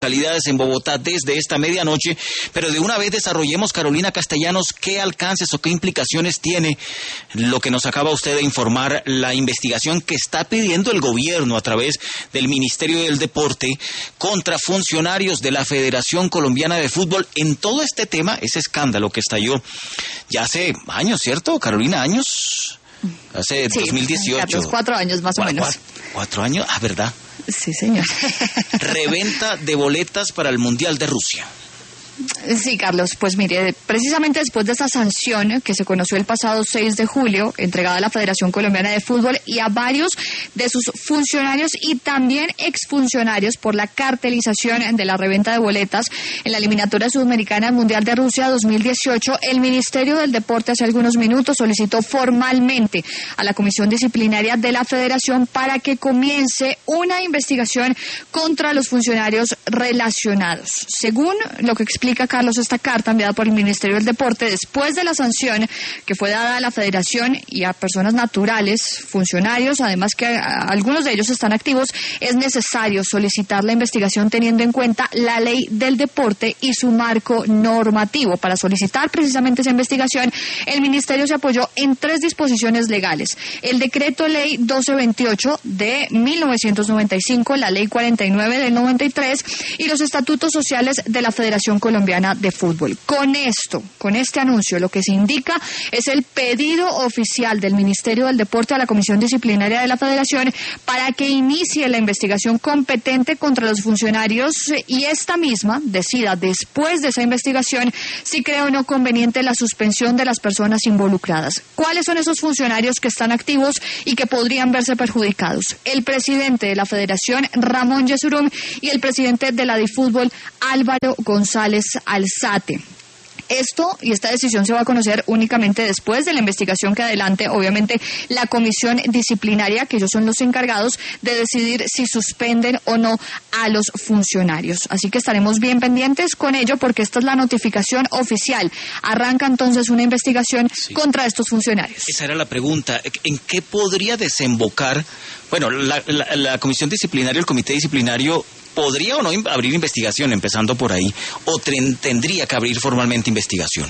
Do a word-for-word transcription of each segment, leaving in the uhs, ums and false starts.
localidades en Bogotá desde esta medianoche, pero de una vez desarrollemos, Carolina Castellanos, qué alcances o qué implicaciones tiene lo que nos acaba usted de informar, la investigación que está pidiendo el gobierno a través del Ministerio del Deporte contra funcionarios de la Federación Colombiana de Fútbol en todo este tema, ese escándalo que estalló ya hace años, ¿cierto, Carolina? ¿Años? Hace sí, dos mil dieciocho. Carlos, cuatro años más o ¿Cuatro, menos. ¿Cuatro años? Ah, ¿verdad? Sí, señor. Reventa de boletas para el Mundial de Rusia. Sí, Carlos, pues mire, precisamente después de esa sanción que se conoció el pasado seis de julio, entregada a la Federación Colombiana de Fútbol y a varios de sus funcionarios y también exfuncionarios por la cartelización de la reventa de boletas en la eliminatoria sudamericana del Mundial de Rusia dos mil dieciocho, el Ministerio del Deporte hace algunos minutos solicitó formalmente a la Comisión Disciplinaria de la Federación para que comience una investigación contra los funcionarios relacionados. Según lo que explica Explica Carlos esta carta enviada por el Ministerio del Deporte después de la sanción que fue dada a la Federación y a personas naturales, funcionarios, además que a, a, algunos de ellos están activos, es necesario solicitar la investigación teniendo en cuenta la ley del deporte y su marco normativo. Para solicitar precisamente esa investigación, el Ministerio se apoyó en tres disposiciones legales: el Decreto Ley doce veintiocho de mil novecientos noventa y cinco, la Ley cuarenta y nueve del noventa y tres y los estatutos sociales de la Federación Colombiana de Fútbol. Con esto, con este anuncio, lo que se indica es el pedido oficial del Ministerio del Deporte a la Comisión Disciplinaria de la Federación para que inicie la investigación competente contra los funcionarios y esta misma decida después de esa investigación si cree o no conveniente la suspensión de las personas involucradas. ¿Cuáles son esos funcionarios que están activos y que podrían verse perjudicados? El presidente de la Federación, Ramón Yesurún, y el presidente de la DiFútbol, Álvaro González Alzate. Esto y esta decisión se va a conocer únicamente después de la investigación que adelante, obviamente, la comisión disciplinaria, que ellos son los encargados de decidir si suspenden o no a los funcionarios. Así que estaremos bien pendientes con ello porque esta es la notificación oficial. Arranca entonces una investigación sí. contra estos funcionarios. Esa era la pregunta. ¿En qué podría desembocar? Bueno, la, la, la comisión disciplinaria, el comité disciplinario, ¿podría o no abrir investigación, empezando por ahí? ¿O tendría que abrir formalmente investigación?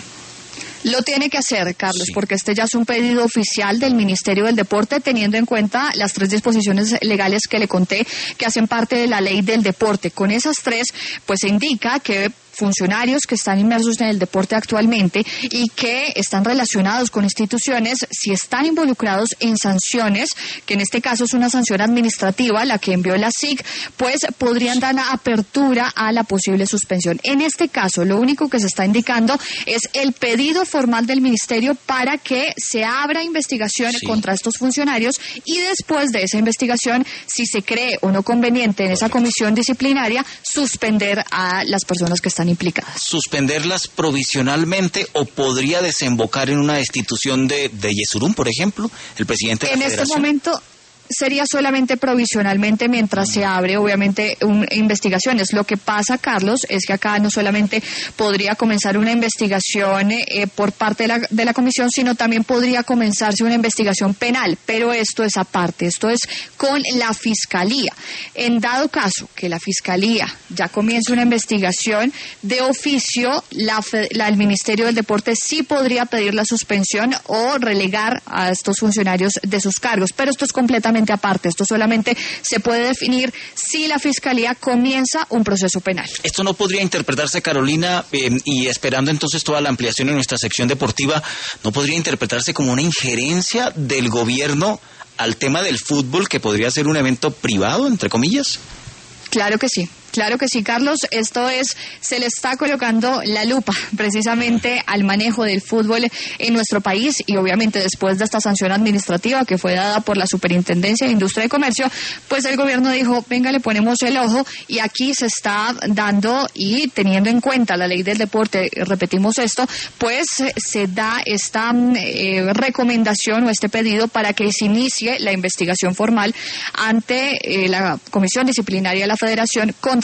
Lo tiene que hacer, Carlos, sí. porque este ya es un pedido oficial del Ministerio del Deporte, teniendo en cuenta las tres disposiciones legales que le conté, que hacen parte de la ley del deporte. Con esas tres, pues se indica que funcionarios que están inmersos en el deporte actualmente y que están relacionados con instituciones, si están involucrados en sanciones, que en este caso es una sanción administrativa, la que envió la S I C, pues podrían dar apertura a la posible suspensión. En este caso, lo único que se está indicando es el pedido formal del Ministerio para que se abra investigación sí. contra estos funcionarios y después de esa investigación, si se cree o no conveniente en esa comisión disciplinaria, suspender a las personas que están implicadas. ¿Suspenderlas provisionalmente o podría desembocar en una destitución de, de Yesurún, por ejemplo, el presidente de la en Federación? En este momento sería solamente provisionalmente mientras se abre, obviamente, un, investigaciones. Lo que pasa, Carlos, es que acá no solamente podría comenzar una investigación eh, por parte de la, de la comisión, sino también podría comenzarse una investigación penal, pero esto es aparte, esto es con la Fiscalía. En dado caso que la Fiscalía ya comience una investigación de oficio, la, la, el Ministerio del Deporte sí podría pedir la suspensión o relegar a estos funcionarios de sus cargos, pero esto es completamente aparte. Esto solamente se puede definir si la Fiscalía comienza un proceso penal. Esto no podría interpretarse, Carolina, eh, y esperando entonces toda la ampliación en nuestra sección deportiva, ¿no podría interpretarse como una injerencia del gobierno al tema del fútbol, que podría ser un evento privado, entre comillas? Claro que sí. Claro que sí, Carlos. Esto es, se le está colocando la lupa precisamente al manejo del fútbol en nuestro país y obviamente después de esta sanción administrativa que fue dada por la Superintendencia de Industria y Comercio, pues el gobierno dijo, venga, le ponemos el ojo y aquí se está dando y teniendo en cuenta la ley del deporte, repetimos esto, pues se da esta eh, recomendación o este pedido para que se inicie la investigación formal ante eh, la Comisión Disciplinaria de la Federación contra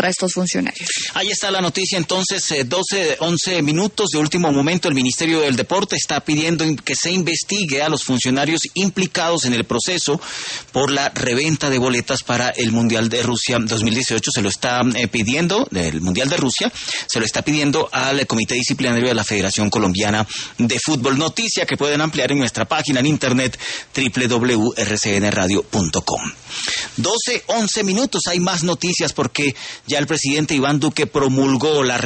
contra estos funcionarios. Ahí está la noticia entonces, eh, doce, once minutos de último momento. El Ministerio del Deporte está pidiendo que se investigue a los funcionarios implicados en el proceso por la reventa de boletas para el Mundial de Rusia dos mil dieciocho. Se lo está eh, pidiendo, del Mundial de Rusia, se lo está pidiendo al Comité Disciplinario de la Federación Colombiana de Fútbol. Noticia que pueden ampliar en nuestra página en internet doble u doble u doble u punto r c n radio punto com. doce, once minutos, hay más noticias porque ya el presidente Iván Duque promulgó la